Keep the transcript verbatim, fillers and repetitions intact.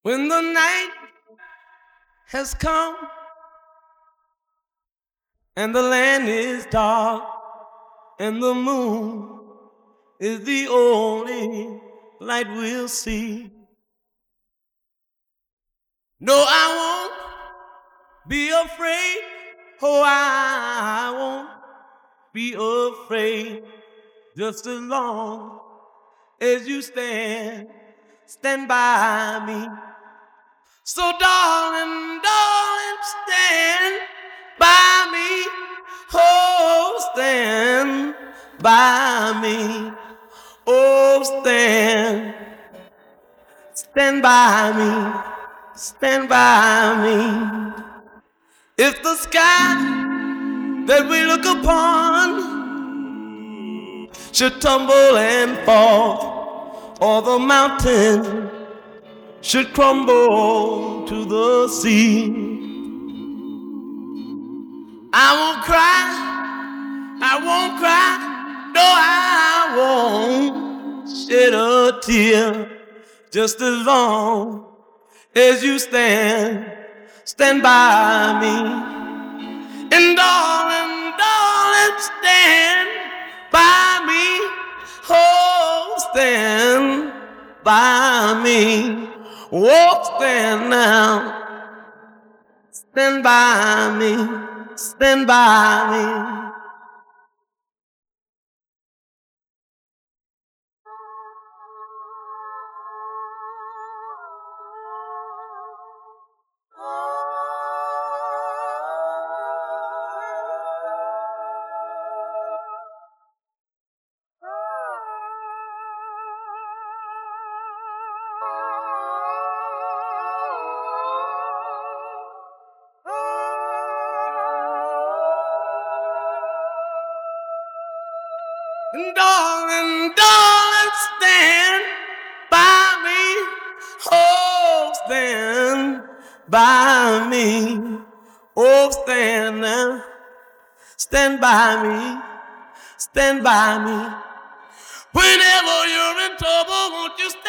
When the night has come and the land is dark and the moon is the only light we'll see. No, I won't be afraid. Oh, I won't be afraid. Just as long as you stand, stand by me. So darling, darling, stand by me. Oh, stand by me. Oh, stand, stand by me. Stand by me. If the sky that we look upon should tumble and fall, or the mountain should crumble to the sea, I won't cry, I won't cry, no, I won't shed a tear. Just as long as you stand, stand by me. And darling, darling, stand by me. Oh, stand by me. Oh, stand now. Stand by me. Stand by me. Darling, darling, stand by me. Oh, stand by me. Oh, stand now. Stand by me. Stand by me. Whenever you're in trouble, won't you stand